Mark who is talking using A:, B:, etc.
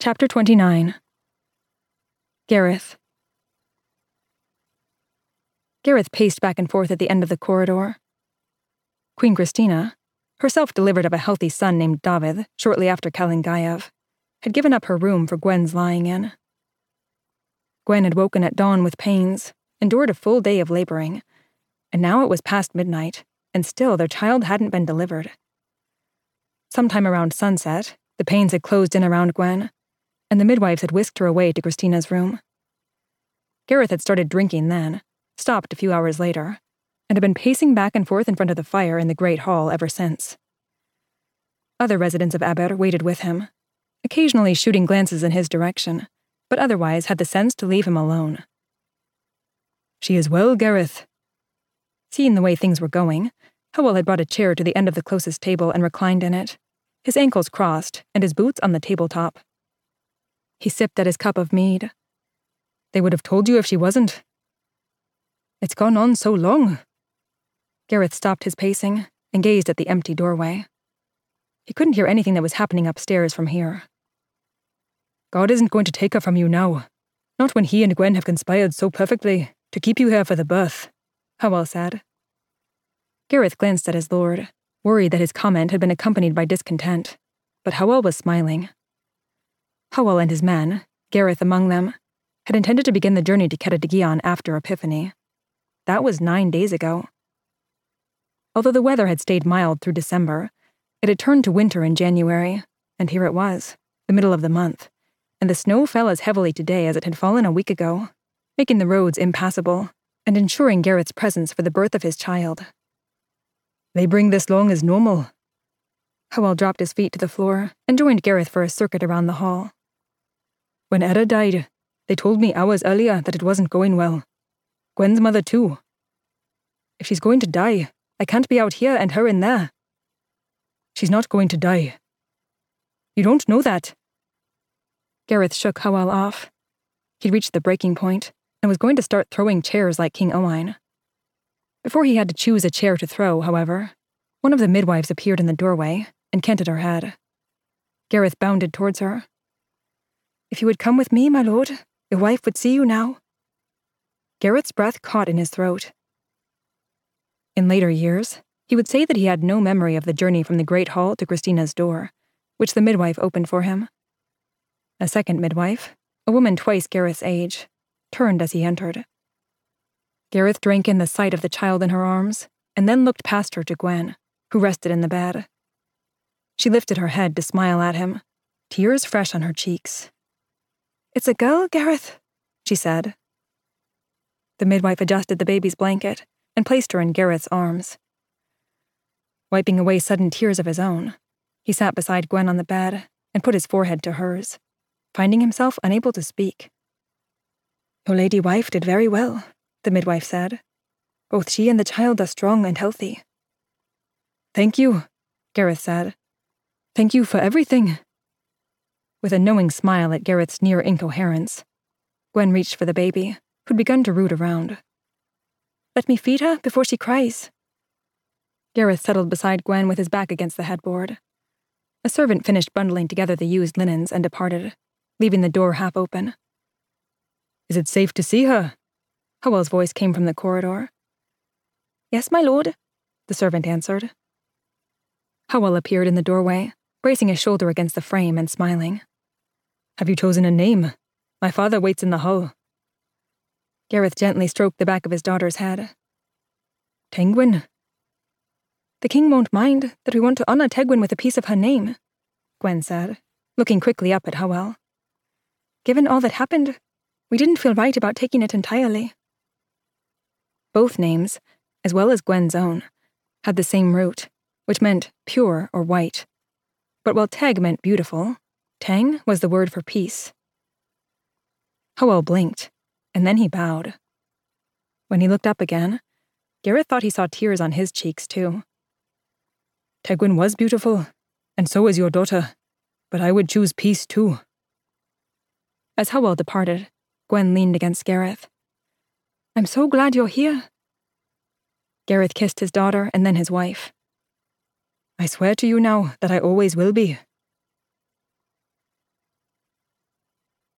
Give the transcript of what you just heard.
A: Chapter 29. Gareth. Gareth paced back and forth at the end of the corridor. Queen Christina, herself delivered of a healthy son named David shortly after Kalingayev, had given up her room for Gwen's lying in. Gwen had woken at dawn with pains, endured a full day of laboring, and now it was past midnight, and still their child hadn't been delivered. Sometime around sunset, the pains had closed in around Gwen, and the midwives had whisked her away to Christina's room. Gareth had started drinking then, stopped a few hours later, and had been pacing back and forth in front of the fire in the great hall ever since. Other residents of Aber waited with him, occasionally shooting glances in his direction, but otherwise had the sense to leave him alone. "She is well, Gareth." Seeing the way things were going, Howell had brought a chair to the end of the closest table and reclined in it, his ankles crossed and his boots on the tabletop. He sipped at his cup of mead. "They would have told you if she wasn't." "It's gone on so long." Gareth stopped his pacing and gazed at the empty doorway. He couldn't hear anything that was happening upstairs from here. "God isn't going to take her from you now. Not when he and Gwen have conspired so perfectly to keep you here for the birth," Howell said. Gareth glanced at his lord, worried that his comment had been accompanied by discontent, but Howell was smiling. Howell and his men, Gareth among them, had intended to begin the journey to Ceredigion after Epiphany. That was 9 days ago. Although the weather had stayed mild through December, it had turned to winter in January, and here it was, the middle of the month, and the snow fell as heavily today as it had fallen a week ago, making the roads impassable and ensuring Gareth's presence for the birth of his child. "Laboring this long is normal." Howell dropped his feet to the floor and joined Gareth for a circuit around the hall. "When Edda died, they told me hours earlier that it wasn't going well. Gwen's mother too. If she's going to die, I can't be out here and her in there." "She's not going to die." "You don't know that." Gareth shook Howell off. He'd reached the breaking point and was going to start throwing chairs like King Owain. Before he had to choose a chair to throw, however, one of the midwives appeared in the doorway and canted her head. Gareth bounded towards her. "If you would come with me, my lord, your wife would see you now." Gareth's breath caught in his throat. In later years, he would say that he had no memory of the journey from the great hall to Christina's door, which the midwife opened for him. A second midwife, a woman twice Gareth's age, turned as he entered. Gareth drank in the sight of the child in her arms, and then looked past her to Gwen, who rested in the bed. She lifted her head to smile at him, tears fresh on her cheeks. "It's a girl, Gareth," she said. The midwife adjusted the baby's blanket and placed her in Gareth's arms. Wiping away sudden tears of his own, he sat beside Gwen on the bed and put his forehead to hers, finding himself unable to speak. "Your lady wife did very well," the midwife said. "Both she and the child are strong and healthy." "Thank you," Gareth said. "Thank you for everything." With a knowing smile at Gareth's near incoherence, Gwen reached for the baby, who'd begun to root around. "Let me feed her before she cries." Gareth settled beside Gwen with his back against the headboard. A servant finished bundling together the used linens and departed, leaving the door half open. "Is it safe to see her?" Howell's voice came from the corridor. "Yes, my lord," the servant answered. Howell appeared in the doorway, bracing his shoulder against the frame and smiling. "Have you chosen a name? My father waits in the hall." Gareth gently stroked the back of his daughter's head. "Tegwin." "The king won't mind that we want to honor Tegwin with a piece of her name," Gwen said, looking quickly up at Howell. "Given all that happened, we didn't feel right about taking it entirely." Both names, as well as Gwen's own, had the same root, which meant pure or white. But while Teg meant beautiful, Teng was the word for peace. Howell blinked, and then he bowed. When he looked up again, Gareth thought he saw tears on his cheeks too. "Tegwin was beautiful, and so is your daughter, but I would choose peace too." As Howell departed, Gwen leaned against Gareth. "I'm so glad you're here." Gareth kissed his daughter and then his wife. "I swear to you now that I always will be,"